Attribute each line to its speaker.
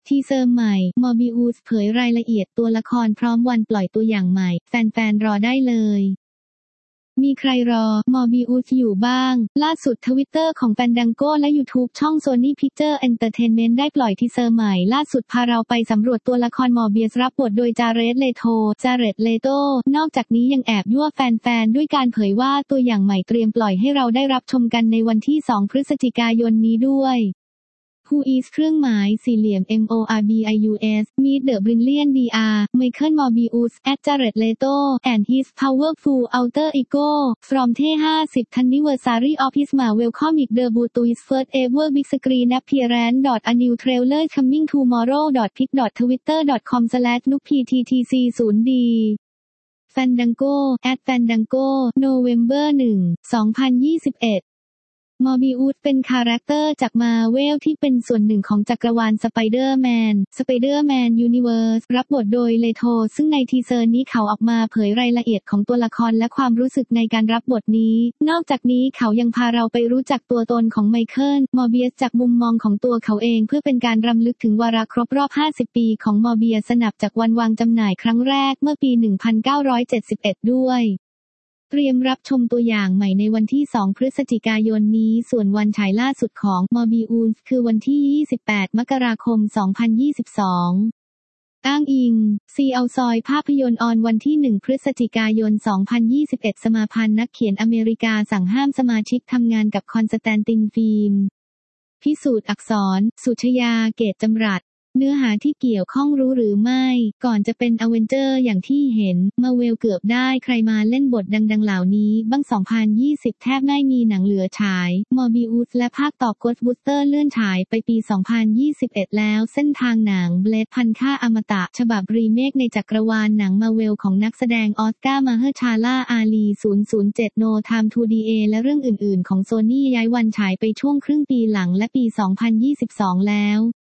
Speaker 1: ทีเซอร์ใหม่ Morbius เผยรายละเอียดตัวละครพร้อมวันปล่อยตัวอย่างใหม่แฟนๆรอได้เลยมีใครรอ Morbius อยู่บ้างล่าสุด Twitter ของ Fandango และ YouTube ช่อง Sony Pictures Entertainment ได้ปล่อยทีเซอร์ใหม่ล่าสุดพาเราไปสำรวจตัวละคร Morbius รับบทโดยจาเรด เลโตนอกจากนี้ยังแอบยั่วแฟนๆด้วยการเผยว่าตัวอย่างใหม่เตรียมปล่อยให้เราได้รับชมกันในวันที่ 2 พฤศจิกายนนี้ด้วยWho is เครื่องหมายสี่เหลี่ยม Morbius Meet the Brilliant Dr. Michael Morbius as Jared Leto and his powerful alter ego from the 50th anniversary of his Marvel comic debut to his first ever big screen appearance. A new trailer coming tomorrow. pic.twitter.com/nukpttc0d Fandango @Fandango November 1, 2021Morbius เป็นคาแรคเตอร์จากมาเวลที่เป็นส่วนหนึ่งของจักรวาลสไปเดอร์แมนยูนิเวิร์สรับบทโดยเลโทซึ่งในทีเซอร์นี้เขาออกมาเผยรายละเอียดของตัวละครและความรู้สึกในการรับบทนี้นอกจากนี้เขายังพาเราไปรู้จักตัวตนของไมเคิลมอร์เบียสจากมุมมองของตัวเขาเองเพื่อเป็นการรำลึกถึงวาระครบรอบ50 ปีของมอร์เบียสนับจากวันวางจำหน่ายครั้งแรกเมื่อปี 1971 ด้วยเตรียมรับชมตัวอย่างใหม่ในวันที่ 2 พฤศจิกายนนี้ส่วนวันฉายล่าสุดของ Morbius คือวันที่ 28 มกราคม 2022 อ้างอิง ซีเอาซอยภาพยนตร์ออนวันที่ 1 พฤศจิกายน 2021 สมาพันธ์นักเขียนอเมริกาสั่งห้ามสมาชิกทำงานกับคอนสแตนตินฟิล์มพิสูจน์อักษร สุชยา เกตจำรัดเนื้อหาที่เกี่ยวข้องรู้หรือไม่ก่อนจะเป็นอเวนเจอร์อย่างที่เห็นมาเวลเกือบได้ใครมาเล่นบทดังๆเหล่านี้บ้าง2020แทบไม่มีหนังเหลือฉายมอร์บิอุสและภาคต่อ Ghostbusters เลื่อนฉายไปปี 2021 แล้วเส้นทางหนัง Blade พันค่าอมตะฉบับรีเมคในจักรวาลหนังมาเวลของนักแสดงออสการ์มาเฮอร์ชาลาอาลี007 No Time to Die และเรื่องอื่นๆของโซนี่ย้ายวันฉายไปช่วงครึ่งปีหลังและปี 2022 แล้ว